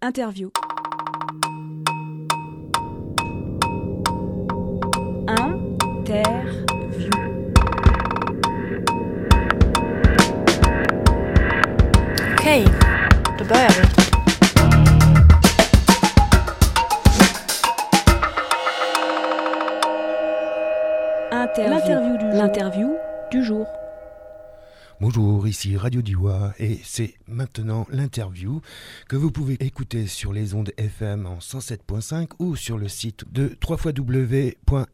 Interview. Interview. Okej, då börjar vi. L'interview du jour. Bonjour, ici Radio Diois et c'est maintenant l'interview que vous pouvez écouter sur les ondes FM en 107.5 ou sur le site de www.rdwa.fr.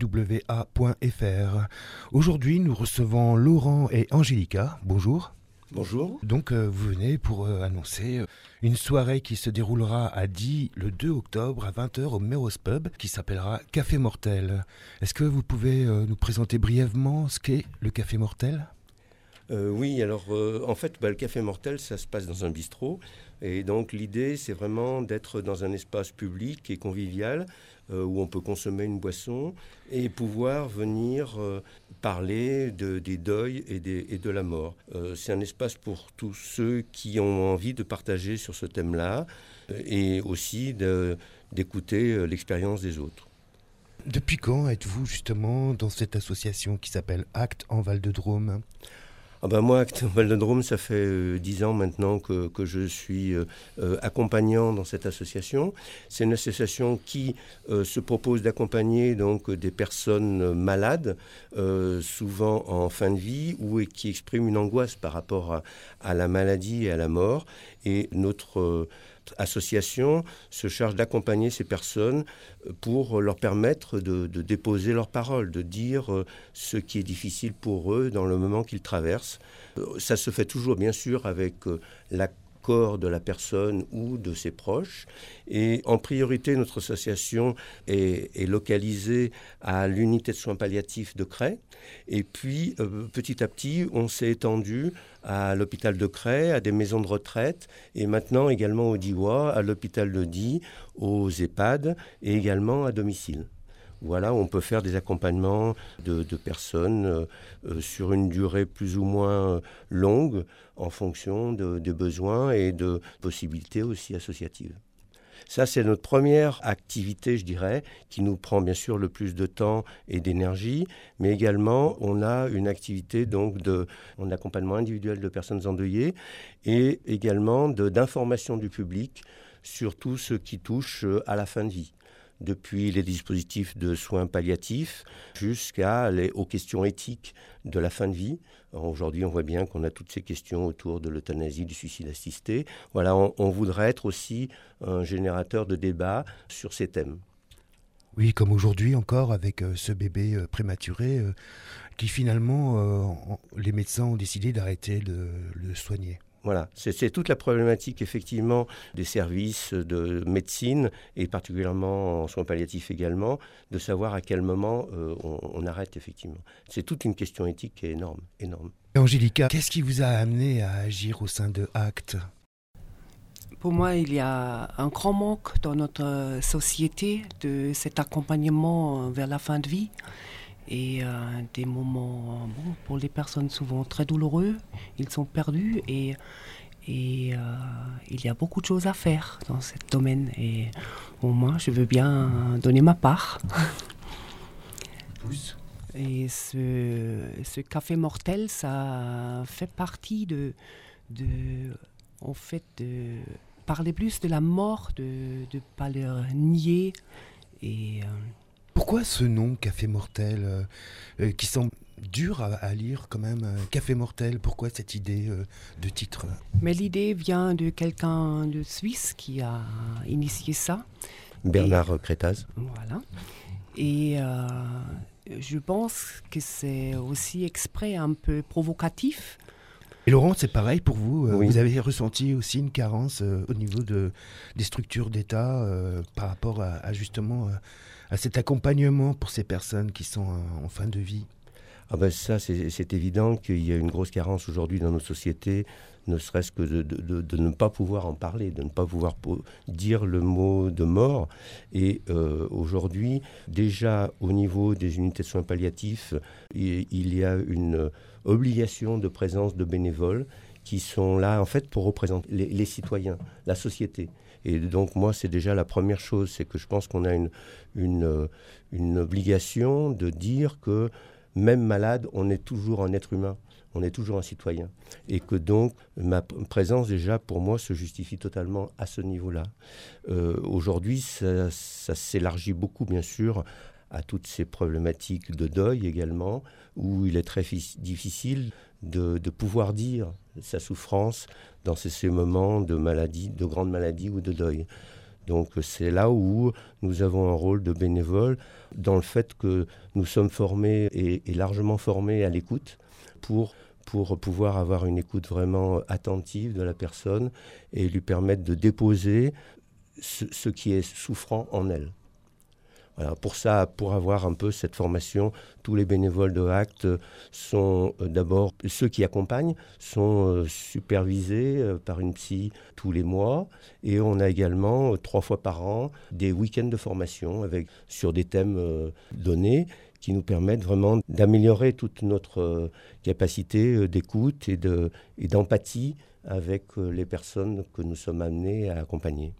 Aujourd'hui, nous recevons Laurent et Angélica. Bonjour. Bonjour. Donc vous venez pour annoncer une soirée qui se déroulera à Die le 2 octobre à 20h au Meros Pub qui s'appellera Café Mortel. Est-ce que vous pouvez nous présenter brièvement ce qu'est le Café Mortel ? Oui, alors en fait, le Café Mortel, ça se passe dans un bistrot. Et donc l'idée, c'est vraiment d'être dans un espace public et convivial où on peut consommer une boisson et pouvoir venir parler des deuils et de la mort. C'est un espace pour tous ceux qui ont envie de partager sur ce thème-là et aussi d'écouter l'expérience des autres. Depuis quand êtes-vous justement dans cette association qui s'appelle Actes en Val-de-Drôme ? Moi, Actes en Val-de-Drôme, ça fait 10 ans maintenant que je suis accompagnant dans cette association. C'est une association qui se propose d'accompagner donc des personnes malades, souvent en fin de vie, ou qui expriment une angoisse par rapport à la maladie et à la mort. Et notre association se charge d'accompagner ces personnes pour leur permettre de déposer leurs paroles, de dire ce qui est difficile pour eux dans le moment qu'ils traversent. Ça se fait toujours, bien sûr, avec l'accord de la personne ou de ses proches. Et en priorité, notre association est localisée à l'unité de soins palliatifs de Cray. Et puis, petit à petit, on s'est étendu à l'hôpital de Cray, à des maisons de retraite, et maintenant également au Diois, à l'hôpital de Die, aux EHPAD, et également à domicile. Voilà, on peut faire des accompagnements de personnes sur une durée plus ou moins longue en fonction des besoins et de possibilités aussi associatives. Ça, c'est notre première activité, je dirais, qui nous prend bien sûr le plus de temps et d'énergie, mais également, on a une activité donc en accompagnement individuel de personnes endeuillées et également d'information du public sur tout ce qui touche à la fin de vie. Depuis les dispositifs de soins palliatifs aux questions éthiques de la fin de vie. Aujourd'hui, on voit bien qu'on a toutes ces questions autour de l'euthanasie, du suicide assisté. Voilà, on voudrait être aussi un générateur de débats sur ces thèmes. Oui, comme aujourd'hui encore avec ce bébé prématuré qui finalement, les médecins ont décidé d'arrêter de le soigner. Voilà, c'est toute la problématique effectivement des services de médecine et particulièrement en soins palliatifs également, de savoir à quel moment on arrête effectivement. C'est toute une question éthique qui est énorme. Angélica, qu'est-ce qui vous a amené à agir au sein de Actes ? Pour moi, il y a un grand manque dans notre société de cet accompagnement vers la fin de vie. Et des moments pour les personnes souvent très douloureux, ils sont perdus et il y a beaucoup de choses à faire dans ce domaine. Et moi, je veux bien donner ma part. Tous. Et ce Café Mortel, ça fait partie de parler plus de la mort, de ne pas le nier. Et pourquoi ce nom Café Mortel qui semble dur à lire quand même, Café Mortel, pourquoi cette idée de titre ? Mais l'idée vient de quelqu'un de Suisse qui a initié ça. Bernard Crétaz. Voilà. Et je pense que c'est aussi exprès un peu provocatif. Et Laurent, c'est pareil pour vous. Oui. Vous avez ressenti aussi une carence au niveau des structures d'État par rapport justement à cet accompagnement pour ces personnes qui sont en fin de vie ? Ça, c'est évident qu'il y a une grosse carence aujourd'hui dans nos sociétés, ne serait-ce que de ne pas pouvoir en parler, de ne pas pouvoir dire le mot de mort. Et aujourd'hui, déjà au niveau des unités de soins palliatifs, il y a une obligation de présence de bénévoles qui sont là en fait pour représenter les citoyens, la société. Et donc moi, c'est déjà la première chose, c'est que je pense qu'on a une obligation de dire que même malade, on est toujours un être humain, on est toujours un citoyen. Et que donc ma présence déjà pour moi se justifie totalement à ce niveau-là. Aujourd'hui, ça s'élargit beaucoup bien sûr à toutes ces problématiques de deuil également, où il est très difficile de pouvoir dire sa souffrance dans ces moments de maladie, de grande maladie ou de deuil. Donc c'est là où nous avons un rôle de bénévole, dans le fait que nous sommes formés et largement formés à l'écoute pour pouvoir avoir une écoute vraiment attentive de la personne et lui permettre de déposer ce qui est souffrant en elle. Voilà, pour avoir un peu cette formation, tous les bénévoles de ACT sont d'abord, ceux qui accompagnent, sont supervisés par une psy tous les mois. Et on a également 3 fois par an des week-ends de formation sur des thèmes donnés qui nous permettent vraiment d'améliorer toute notre capacité d'écoute et d'empathie avec les personnes que nous sommes amenés à accompagner.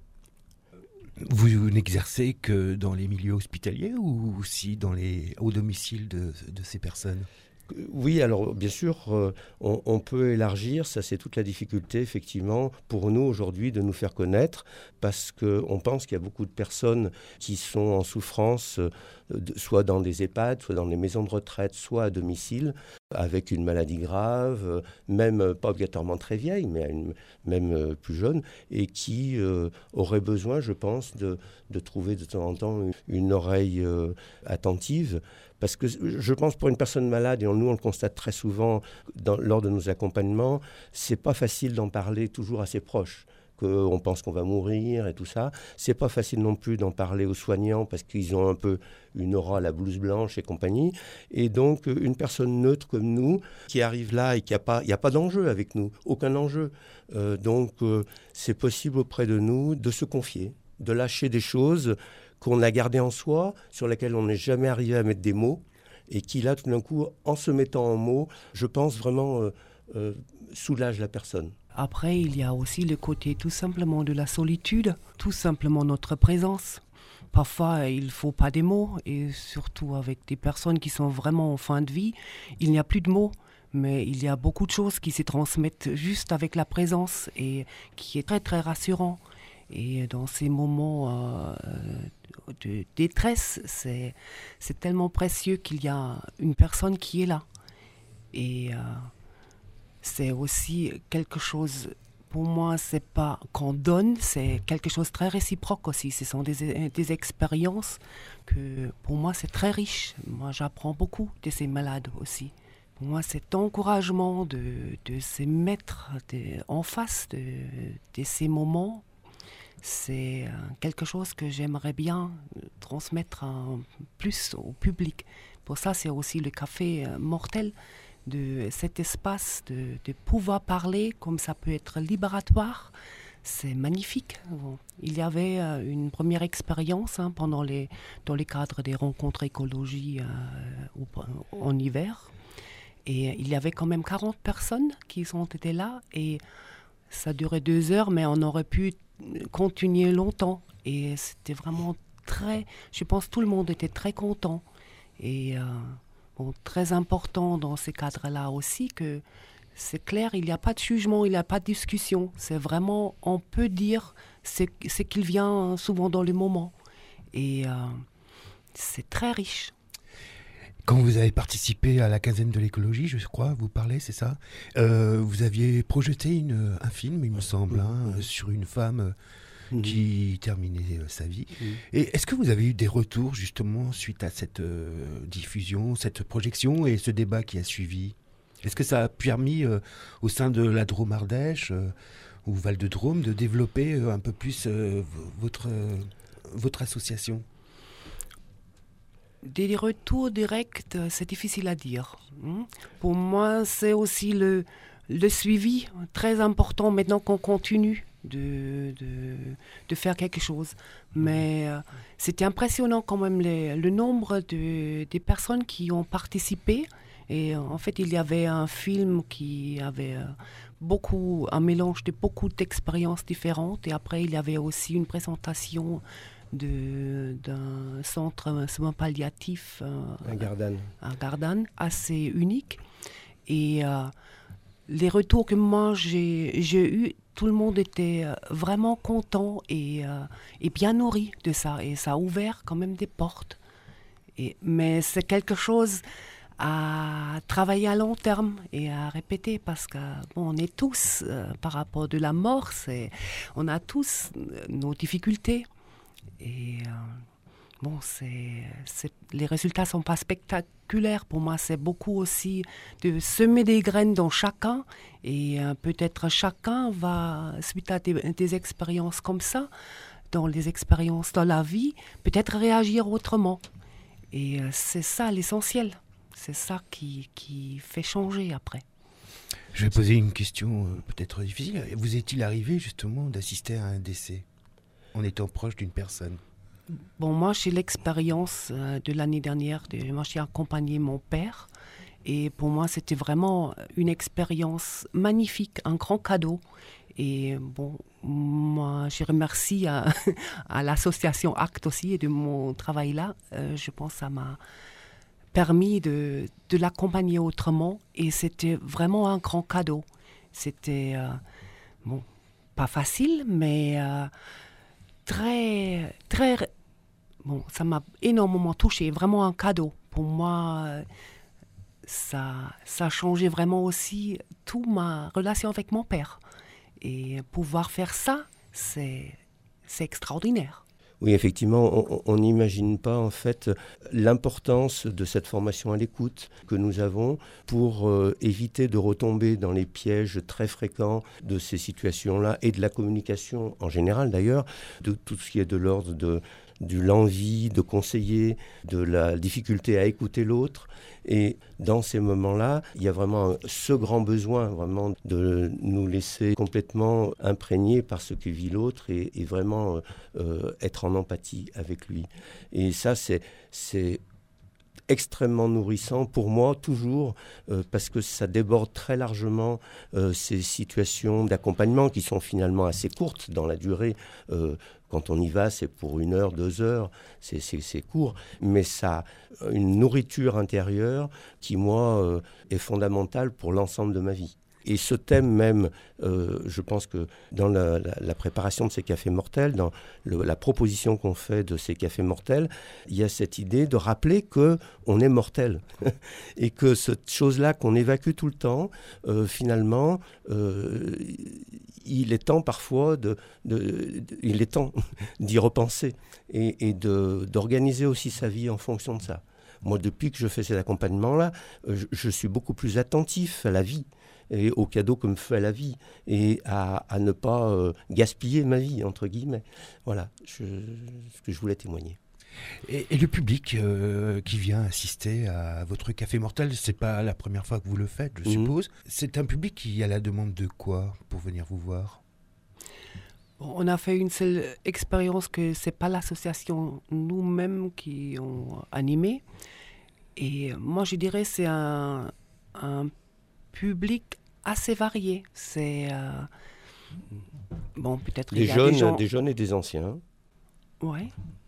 Vous n'exercez que dans les milieux hospitaliers ou aussi au domicile de ces personnes ? Oui, alors bien sûr, on peut élargir, ça c'est toute la difficulté effectivement pour nous aujourd'hui de nous faire connaître parce qu'on pense qu'il y a beaucoup de personnes qui sont en souffrance, soit dans des EHPAD, soit dans des maisons de retraite, soit à domicile, avec une maladie grave, même pas obligatoirement très vieille, mais même plus jeune, et qui auraient besoin, je pense, de trouver de temps en temps une oreille attentive. Parce que je pense pour une personne malade, et nous on le constate très souvent lors de nos accompagnements, c'est pas facile d'en parler toujours à ses proches, qu'on pense qu'on va mourir et tout ça. C'est pas facile non plus d'en parler aux soignants parce qu'ils ont un peu une aura à la blouse blanche et compagnie. Et donc une personne neutre comme nous qui arrive là et il n'y a pas d'enjeu avec nous, aucun enjeu. Donc c'est possible auprès de nous de se confier, de lâcher des choses qu'on a gardé en soi, sur laquelle on n'est jamais arrivé à mettre des mots, et qui là, tout d'un coup, en se mettant en mots, je pense vraiment soulage la personne. Après, il y a aussi le côté tout simplement de la solitude, tout simplement notre présence. Parfois, il ne faut pas des mots, et surtout avec des personnes qui sont vraiment en fin de vie, il n'y a plus de mots. Mais il y a beaucoup de choses qui se transmettent juste avec la présence, et qui est très très rassurant. Et dans ces moments de détresse, c'est tellement précieux qu'il y a une personne qui est là. Et c'est aussi quelque chose, pour moi, c'est pas qu'on donne, c'est quelque chose de très réciproque aussi. Ce sont des expériences que, pour moi, c'est très riche. Moi, j'apprends beaucoup de ces malades aussi. Pour moi, cet encouragement de se mettre en face de ces moments, c'est quelque chose que j'aimerais bien transmettre plus au public. Pour ça, c'est aussi le café mortel, de cet espace de pouvoir parler comme ça peut être libératoire. C'est magnifique. Il y avait une première expérience dans les cadres des rencontres écologie en hiver. Et il y avait quand même 40 personnes qui ont été là. Et ça durait 2 heures, mais on aurait pu continuer longtemps. Et c'était vraiment je pense que tout le monde était très content. Et très important dans ces cadres-là aussi que c'est clair, il n'y a pas de jugement, il n'y a pas de discussion. C'est vraiment, on peut dire ce qu'il vient souvent dans le moment. Et c'est très riche. Quand vous avez participé à la quinzaine de l'écologie, je crois, vous parlez, c'est ça, vous aviez projeté un film, il me semble, sur une femme qui terminait sa vie. Et est-ce que vous avez eu des retours justement suite à cette diffusion, cette projection et ce débat qui a suivi ? Est-ce que ça a permis au sein de la Drôme Ardèche ou Val de Drôme de développer un peu plus votre association ? Des retours directs, c'est difficile à dire. Pour moi, c'est aussi le suivi très important maintenant qu'on continue de faire quelque chose. Mais c'était impressionnant quand même le nombre des personnes qui ont participé. Et en fait, il y avait un film qui avait un mélange de beaucoup d'expériences différentes. Et après, il y avait aussi une présentation d'un centre soins palliatifs à Gardanne, assez unique. Et les retours que moi j'ai eus, tout le monde était vraiment content et bien nourri de ça. Et ça a ouvert quand même des portes. Mais c'est quelque chose à travailler à long terme et à répéter parce que on est tous, par rapport de la mort, on a tous nos difficultés. Et les résultats ne sont pas spectaculaires. Pour moi, c'est beaucoup aussi de semer des graines dans chacun. Et peut-être chacun va, suite à des expériences comme ça, dans les expériences dans la vie, peut-être réagir autrement. Et c'est ça l'essentiel. C'est ça qui fait changer après. Je vais poser une question peut-être difficile. Vous est-il arrivé justement d'assister à un décès en étant proche d'une personne? Bon, moi, j'ai l'expérience de l'année dernière. Moi, j'ai accompagné mon père. Et pour moi, c'était vraiment une expérience magnifique, un grand cadeau. Et bon, moi, je remercie à l'association ACT aussi et de mon travail là. Je pense que ça m'a permis de l'accompagner autrement. Et c'était vraiment un grand cadeau. C'était, pas facile, mais très, très... Bon, ça m'a énormément touchée. Vraiment un cadeau. Pour moi, ça a changé vraiment aussi toute ma relation avec mon père. Et pouvoir faire ça, c'est extraordinaire. Oui, effectivement, on n'imagine pas en fait l'importance de cette formation à l'écoute que nous avons pour éviter de retomber dans les pièges très fréquents de ces situations-là et de la communication en général d'ailleurs, de tout ce qui est de l'ordre de l'envie de conseiller, de la difficulté à écouter l'autre. Et dans ces moments-là, il y a vraiment ce grand besoin vraiment de nous laisser complètement imprégnés par ce que vit l'autre et vraiment être en empathie avec lui. Et ça, c'est extrêmement nourrissant pour moi toujours parce que ça déborde très largement ces situations d'accompagnement qui sont finalement assez courtes dans la durée. Quand on y va, c'est pour 1 heure, 2 heures, c'est court, mais ça a une nourriture intérieure qui, moi, est fondamentale pour l'ensemble de ma vie. Et ce thème même, je pense que dans la préparation de ces cafés mortels, dans la proposition qu'on fait de ces cafés mortels, il y a cette idée de rappeler qu'on est mortel et que cette chose-là qu'on évacue tout le temps, finalement, il est temps parfois il est temps d'y repenser et d'organiser aussi sa vie en fonction de ça. Moi, depuis que je fais cet accompagnement-là, je suis beaucoup plus attentif à la vie et aux cadeaux que me fait la vie et à ne pas gaspiller ma vie, entre guillemets. Voilà ce que je voulais témoigner. Et le public qui vient assister à votre café mortel, c'est pas la première fois que vous le faites, je suppose. C'est un public qui a la demande de quoi pour venir vous voir? On a fait une seule expérience que c'est pas l'association nous-mêmes qui ont animé. Et moi, je dirais c'est un public assez varié. C'est bon, peut-être des jeunes et des anciens. Ouais.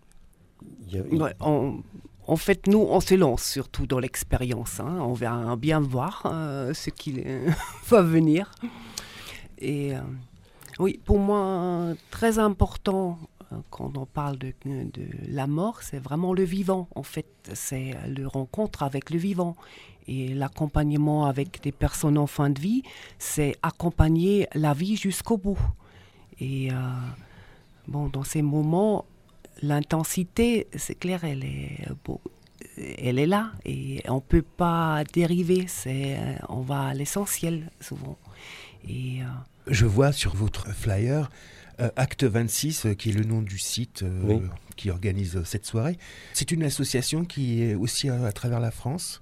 En fait, nous, on se lance surtout dans l'expérience. On va bien voir ce qui va venir. Et oui, pour moi, très important, quand on parle de la mort, c'est vraiment le vivant. En fait, c'est le rencontre avec le vivant. Et l'accompagnement avec des personnes en fin de vie, c'est accompagner la vie jusqu'au bout. Et dans ces moments, l'intensité, c'est clair, elle est là et on ne peut pas dériver. On va à l'essentiel souvent. Et je vois sur votre flyer Acte 26, qui est le nom du site qui organise cette soirée. C'est une association qui est aussi à travers la France?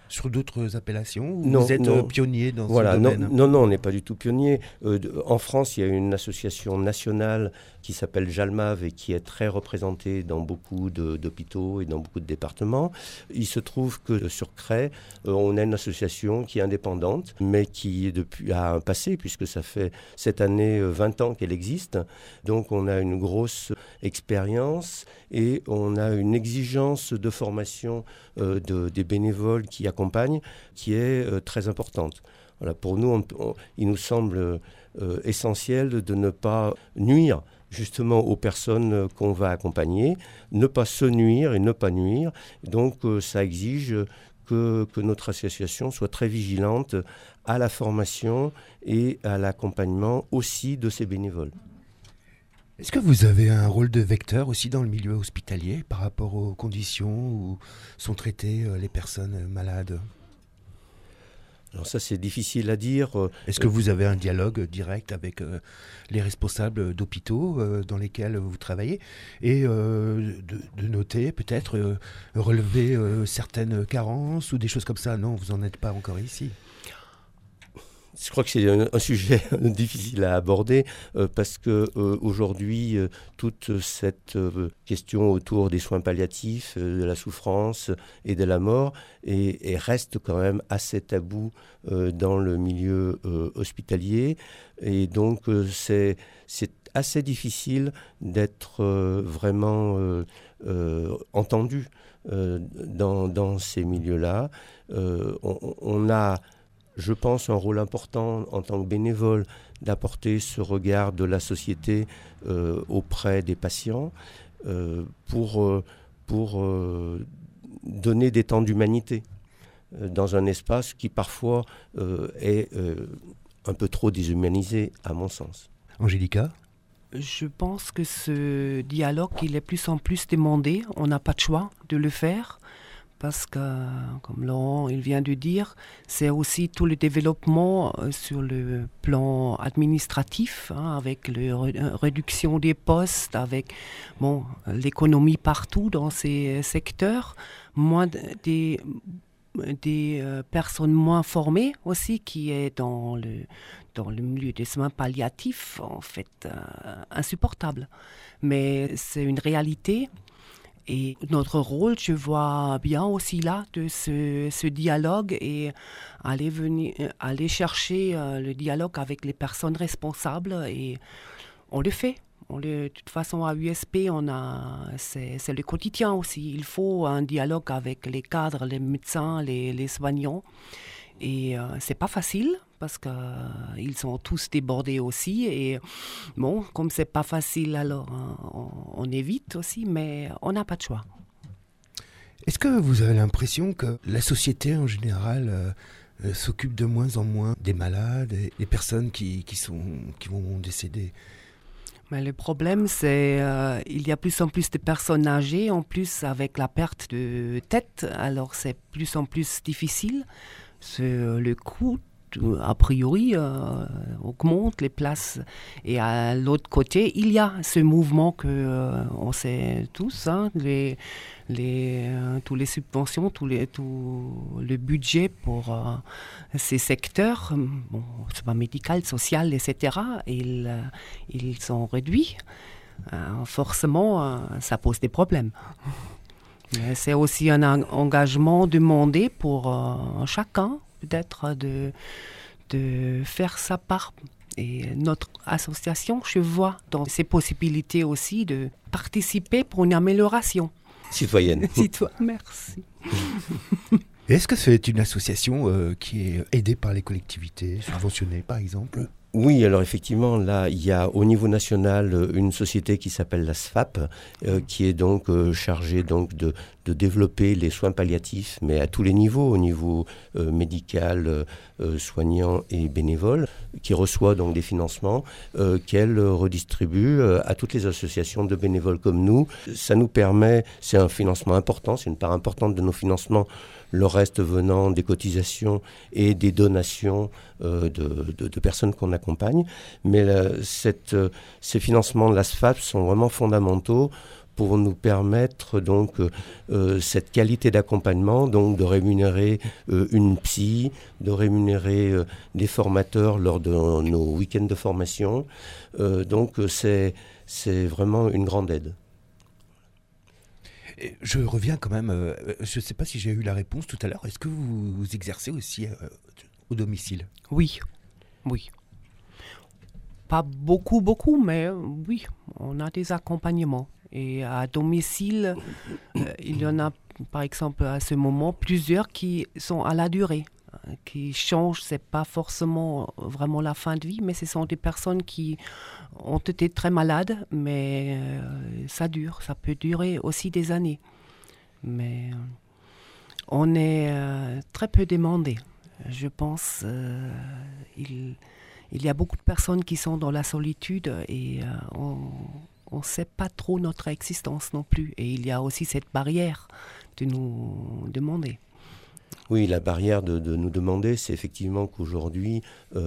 sur d'autres appellations ou Non, vous êtes non. pionnier dans Voilà, ce domaine? non, on n'est pas du tout pionnier. En France, il y a une association nationale qui s'appelle Jalmave et qui est très représentée dans beaucoup d'hôpitaux et dans beaucoup de départements. Il se trouve que sur Cray, on a une association qui est indépendante, mais qui a un passé, puisque ça fait cette année 20 ans qu'elle existe. Donc on a une grosse expérience et on a une exigence de formation des bénévoles qui accompagnent qui est très importante. Voilà, pour nous, il nous semble essentiel de ne pas nuire justement aux personnes qu'on va accompagner, ne pas se nuire et ne pas nuire. Donc ça exige que notre association soit très vigilante à la formation et à l'accompagnement aussi de ces bénévoles. Est-ce que vous avez un rôle de vecteur aussi dans le milieu hospitalier par rapport aux conditions où sont traitées les personnes malades? Alors ça, c'est difficile à dire. Est-ce que vous avez un dialogue direct avec les responsables d'hôpitaux dans lesquels vous travaillez et de noter, peut-être, relever certaines carences ou des choses comme ça? Non, vous n'en êtes pas encore ici. Je crois que c'est un sujet difficile à aborder parce que aujourd'hui, toute cette question autour des soins palliatifs, de la souffrance et de la mort et reste quand même assez tabou dans le milieu hospitalier. Et donc, c'est assez difficile d'être vraiment entendu dans ces milieux-là. On a, je pense, un rôle important en tant que bénévole d'apporter ce regard de la société auprès des patients pour donner des temps d'humanité dans un espace qui parfois est un peu trop déshumanisé, à mon sens. Angélica ? Je pense que ce dialogue, il est plus en plus demandé. On n'a pas de choix de le faire. Parce que, comme Laurent il vient de dire, c'est aussi tout le développement sur le plan administratif, avec la réduction des postes, avec l'économie partout dans ces secteurs, des personnes moins formées aussi qui est dans le milieu des soins palliatifs, en fait, insupportable. Mais c'est une réalité. Et notre rôle, je vois bien aussi là, de ce dialogue et aller chercher le dialogue avec les personnes responsables. Et on le fait. De toute façon, à USP, c'est le quotidien aussi. Il faut un dialogue avec les cadres, les médecins, les soignants. Et c'est pas facile parce qu'ils sont tous débordés aussi. Et bon, comme c'est pas facile, alors on évite aussi, mais on n'a pas de choix. Est-ce que vous avez l'impression que la société en général s'occupe de moins en moins des malades, des personnes qui vont décéder? Mais le problème, c'est il y a plus en plus de personnes âgées, en plus avec la perte de tête, alors c'est plus en plus difficile. Le coût, a priori, augmente les places. Et à l'autre côté, il y a ce mouvement on sait tous, toutes les subventions, tout le budget pour ces secteurs, soit médical, social, etc. Ils sont réduits. Forcément, ça pose des problèmes. Mais c'est aussi un engagement demandé pour chacun, peut-être, de faire sa part. Et notre association, je vois dans ses possibilités aussi de participer pour une amélioration. Citoyenne. Merci. Est-ce que c'est une association qui est aidée par les collectivités, subventionnée par exemple ? Oui, alors effectivement, là, il y a au niveau national une société qui s'appelle la SFAP, qui est donc chargée donc de développer les soins palliatifs, mais à tous les niveaux, au niveau médical, soignant et bénévole, qui reçoit donc des financements qu'elle redistribue à toutes les associations de bénévoles comme nous. Ça nous permet, c'est un financement important, c'est une part importante de nos financements, le reste venant des cotisations et des donations de personnes qu'on accompagne. Mais ces financements de la SFAP sont vraiment fondamentaux pour nous permettre donc cette qualité d'accompagnement, donc de rémunérer une psy, de rémunérer des formateurs lors de nos week-ends de formation. Donc c'est vraiment une grande aide. Je reviens quand même, je ne sais pas si j'ai eu la réponse tout à l'heure, est-ce que vous exercez aussi au domicile ? Oui. Pas beaucoup, mais oui, on a des accompagnements. Et à domicile, il y en a, par exemple, à ce moment, plusieurs qui sont à la durée, qui changent. C'est pas forcément vraiment la fin de vie, mais ce sont des personnes qui ont été très malades, mais ça dure. Ça peut durer aussi des années. Mais on est très peu demandé. Je pense il y a beaucoup de personnes qui sont dans la solitude et on ne sait pas trop notre existence non plus. Et il y a aussi cette barrière de nous demander. Oui, la barrière de nous demander, c'est effectivement qu'aujourd'hui,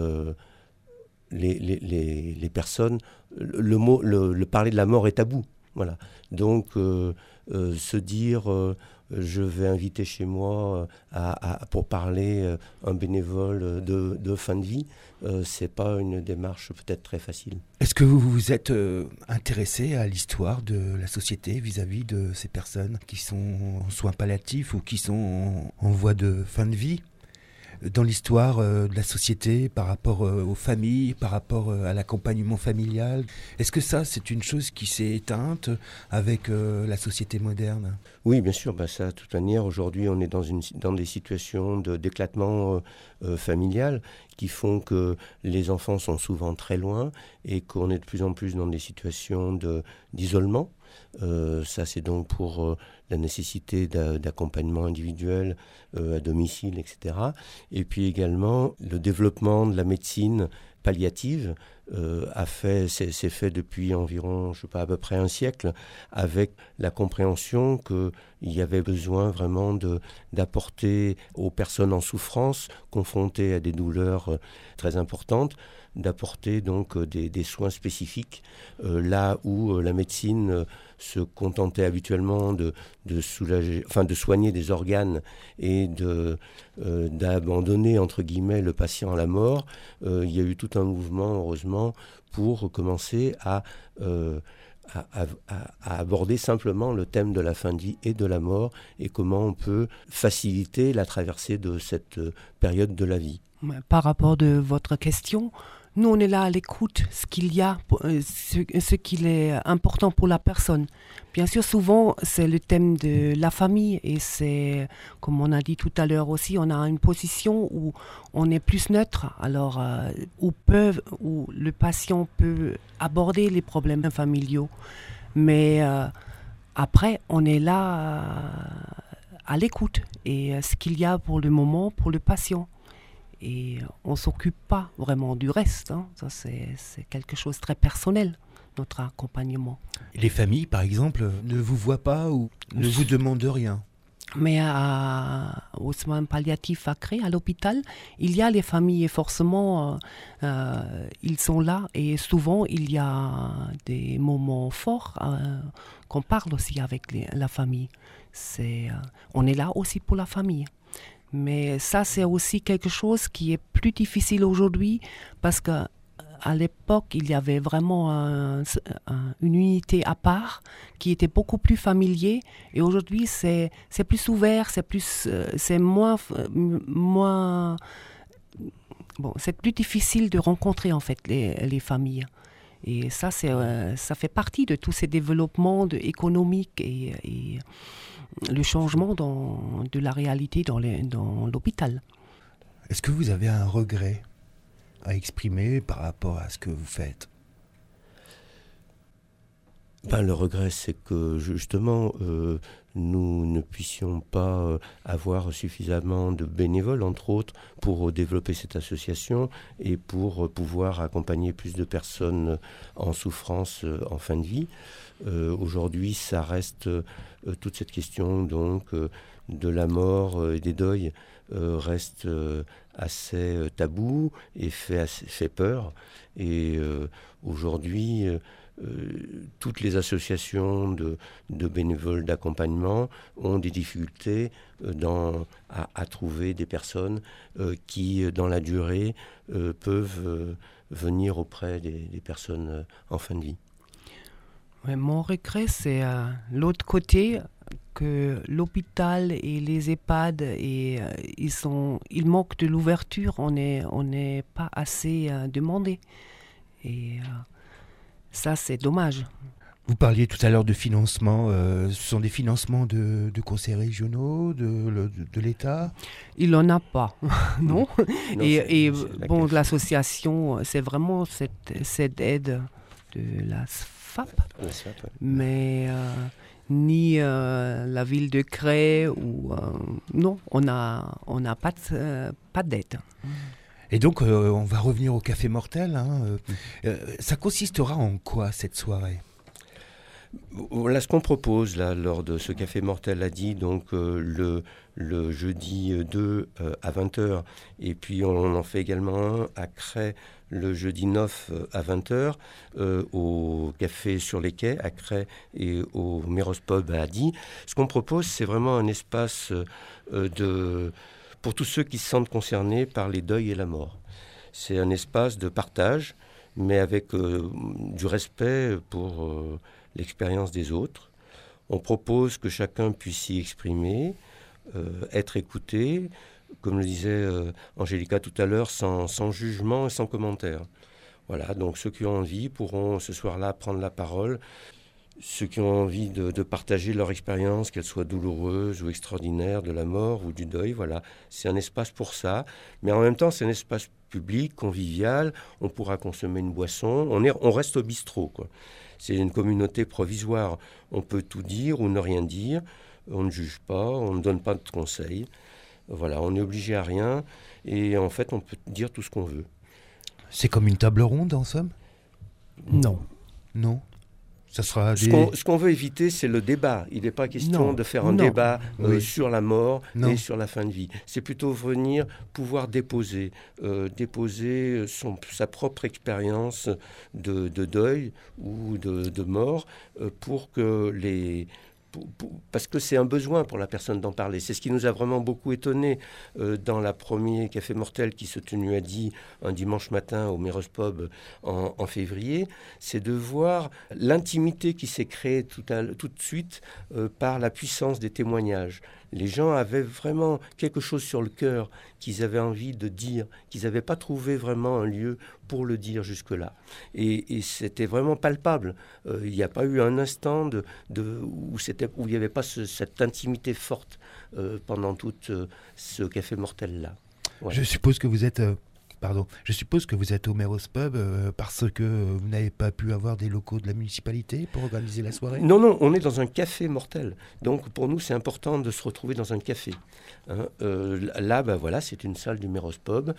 les personnes, le parler de la mort est tabou. Voilà. Donc, se dire je vais inviter chez moi pour parler un bénévole de fin de vie, c'est pas une démarche peut-être très facile. Est-ce que vous vous êtes intéressé à l'histoire de la société vis-à-vis de ces personnes qui sont en soins palliatifs ou qui sont en voie de fin de vie ? Dans l'histoire de la société, par rapport aux familles, par rapport à l'accompagnement familial. Est-ce que ça, c'est une chose qui s'est éteinte avec la société moderne ? Oui, bien sûr. Ça, de toute manière, aujourd'hui, on est dans des situations d'éclatement familial qui font que les enfants sont souvent très loin et qu'on est de plus en plus dans des situations d'isolement. Ça, c'est donc pour la nécessité d'accompagnement individuel à domicile, etc. Et puis également, le développement de la médecine palliative s'est fait depuis environ, je sais pas, à peu près un siècle, avec la compréhension qu'il y avait besoin vraiment d'apporter aux personnes en souffrance, confrontées à des douleurs très importantes, d'apporter donc des soins spécifiques, là où la médecine se contentait habituellement de soigner des organes et d'abandonner entre guillemets le patient à la mort. Il y a eu tout un mouvement, heureusement, pour commencer à aborder simplement le thème de la fin de vie et de la mort et comment on peut faciliter la traversée de cette période de la vie. Par rapport de votre question, nous, on est là à l'écoute, ce qu'il est important pour la personne. Bien sûr, souvent, c'est le thème de la famille et c'est, comme on a dit tout à l'heure aussi, on a une position où on est plus neutre, alors où le patient peut aborder les problèmes familiaux. Mais après, on est là à l'écoute et ce qu'il y a pour le moment pour le patient. Et on ne s'occupe pas vraiment du reste. Ça, c'est quelque chose de très personnel, notre accompagnement. Les familles, par exemple, ne vous voient pas ou ne vous demandent rien ? Mais aux soins palliatifs à Cré, à l'hôpital, il y a les familles et forcément, ils sont là. Et souvent, il y a des moments forts qu'on parle aussi avec la famille. On est là aussi pour la famille. Mais ça, c'est aussi quelque chose qui est plus difficile aujourd'hui parce qu'à l'époque, il y avait vraiment une unité à part qui était beaucoup plus familier. Et aujourd'hui, c'est plus ouvert, c'est moins bon, c'est plus difficile de rencontrer en fait les familles. Et ça, ça fait partie de tous ces développements économiques et le changement de la réalité dans l'hôpital. Est-ce que vous avez un regret à exprimer par rapport à ce que vous faites ? Le regret, c'est que justement, nous ne puissions pas avoir suffisamment de bénévoles, entre autres, pour développer cette association et pour pouvoir accompagner plus de personnes en souffrance en fin de vie. Aujourd'hui, ça reste toute cette question donc de la mort et des deuils reste assez tabou et fait peur. Et aujourd'hui, toutes les associations de bénévoles d'accompagnement ont des difficultés à trouver des personnes qui, dans la durée, peuvent venir auprès des personnes en fin de vie. Ouais, mon regret, c'est l'autre côté, que l'hôpital et les EHPAD, ils manquent de l'ouverture, on n'est pas assez demandé. Et ça, c'est dommage. Vous parliez tout à l'heure de financement. Ce sont des financements de conseils régionaux, de l'État? Il n'en a pas, non. Non, et c'est bon, l'association, c'est vraiment cette aide de la SFAP, mais ni la ville de Cray ou non, on n'a pas d'aide. Et donc, on va revenir au Café Mortel. Ça consistera en quoi, cette soirée? Voilà ce qu'on propose là, lors de ce Café Mortel a dit, donc le jeudi 2 à 20h, et puis on en fait également un à Cray le jeudi 9 à 20h, au Café sur les Quais à Cray et au Meros Pub à Adi. Ce qu'on propose, c'est vraiment un espace pour tous ceux qui se sentent concernés par les deuils et la mort. C'est un espace de partage, mais avec du respect pour l'expérience des autres. On propose que chacun puisse s'y exprimer, être écouté, comme le disait Angélica tout à l'heure, sans jugement et sans commentaire. Voilà, donc ceux qui ont envie pourront ce soir-là prendre la parole. Ceux qui ont envie de partager leur expérience, qu'elle soit douloureuse ou extraordinaire, de la mort ou du deuil, voilà. C'est un espace pour ça. Mais en même temps, c'est un espace public, convivial. On pourra consommer une boisson. On reste au bistrot, quoi. C'est une communauté provisoire. On peut tout dire ou ne rien dire. On ne juge pas, on ne donne pas de conseils. Voilà, on n'est obligé à rien. Et en fait, on peut dire tout ce qu'on veut. C'est comme une table ronde, en somme? Non. Non. Ça sera Ce qu'on veut éviter, c'est le débat. Il n'est pas question de faire un débat sur la mort et sur la fin de vie. C'est plutôt venir pouvoir déposer sa propre expérience de deuil ou de mort pour que parce que c'est un besoin pour la personne d'en parler. C'est ce qui nous a vraiment beaucoup étonné dans la première Café Mortel qui se tenait à Die un dimanche matin au Meros Pub en février, c'est de voir l'intimité qui s'est créée tout de suite par la puissance des témoignages. Les gens avaient vraiment quelque chose sur le cœur qu'ils avaient envie de dire, qu'ils n'avaient pas trouvé vraiment un lieu pour le dire jusque-là. Et c'était vraiment palpable. Il n'y a pas eu un instant où il n'y avait pas cette intimité forte pendant tout ce Café Mortel-là. Ouais. Je suppose que vous êtes... Je suppose que vous êtes au Meros Pub parce que vous n'avez pas pu avoir des locaux de la municipalité pour organiser la soirée? Non, on est dans un café mortel. Donc pour nous, c'est important de se retrouver dans un café. Là, voilà, c'est une salle du Meros Pub.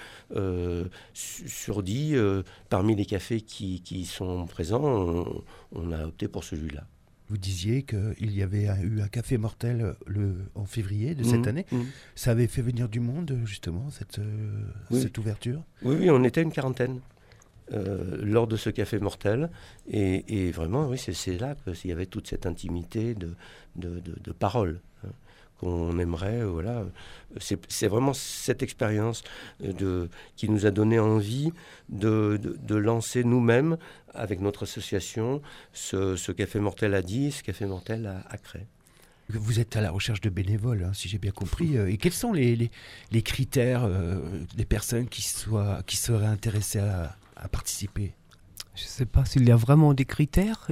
Sur Die, parmi les cafés qui sont présents, on a opté pour celui-là. Vous disiez qu'il y avait eu un Café Mortel en février de cette année. Ça avait fait venir du monde, justement, cette ouverture? Oui, on était une quarantaine lors de ce Café Mortel. Et vraiment, oui, c'est là qu'il y avait toute cette intimité de parole qu'on aimerait. Voilà. C'est vraiment cette expérience qui nous a donné envie de lancer nous-mêmes, avec notre association, ce Café Mortel à Die, ce Café Mortel à Cray. Vous êtes à la recherche de bénévoles, si j'ai bien compris. Et quels sont les critères des personnes qui seraient intéressées à participer? Je ne sais pas s'il y a vraiment des critères.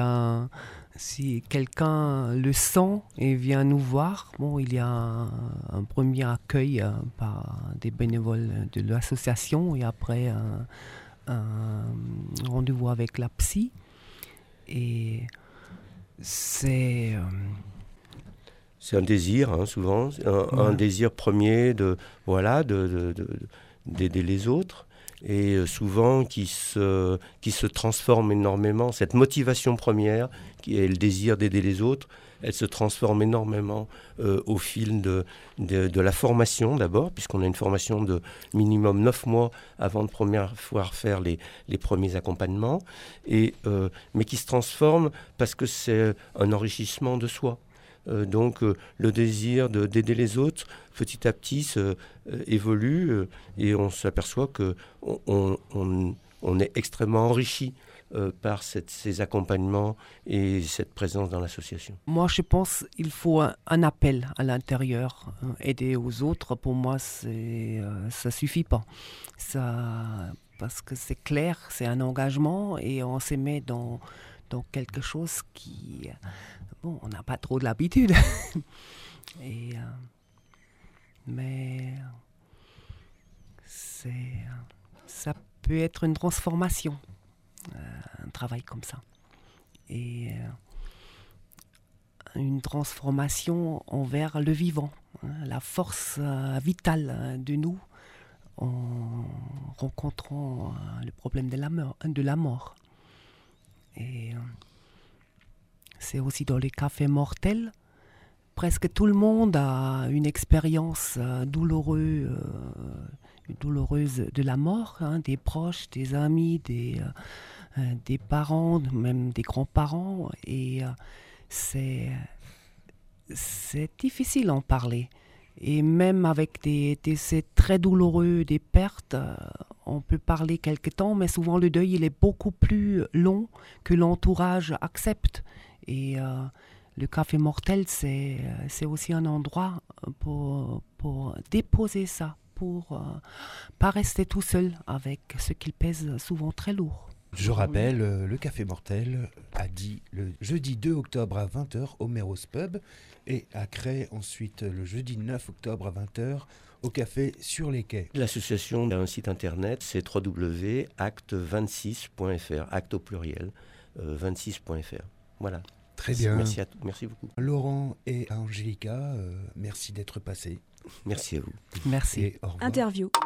Si quelqu'un le sent et vient nous voir, il y a un premier accueil par des bénévoles de l'association et après un rendez-vous avec la psy. Et c'est un désir, souvent, un désir premier d'aider les autres. et souvent qui se transforme énormément. Cette motivation première, qui est le désir d'aider les autres, elle se transforme énormément au fil de la formation d'abord, puisqu'on a une formation de minimum 9 mois avant de pouvoir faire les premiers accompagnements, mais qui se transforme parce que c'est un enrichissement de soi. Donc le désir d'aider les autres, petit à petit, évolue et on s'aperçoit qu'on est extrêmement enrichi par ces accompagnements et cette présence dans l'association. Moi, je pense qu'il faut un appel à l'intérieur. Aider aux autres, pour moi, ça suffit pas. Parce que c'est clair, c'est un engagement et on se met dans quelque chose qui... Bon, on n'a pas trop de l'habitude. Mais ça peut être une transformation, un travail comme ça. Et une transformation envers le vivant, la force vitale de nous en rencontrant le problème de la mort. Et c'est aussi dans les cafés mortels. Presque tout le monde a une expérience douloureuse de la mort, des proches, des amis, des parents, même des grands-parents. Et c'est difficile d'en parler. Et même avec des décès très douloureux, des pertes, on peut parler quelque temps, mais souvent le deuil il est beaucoup plus long que l'entourage accepte. Et le café mortel, c'est aussi un endroit pour déposer ça, pour pas rester tout seul avec ce qui pèse souvent très lourd. Je rappelle, le Café Mortel a dit le jeudi 2 octobre à 20h au Merros Pub et à Cray ensuite le jeudi 9 octobre à 20h au Café sur les Quais. L'association a un site internet, c'est www.acte26.fr, acte au pluriel, 26.fr. Voilà. Très bien. Merci à tous, merci beaucoup. Laurent et Angélica, merci d'être passés. Merci à vous. Merci. Et au revoir. Interview.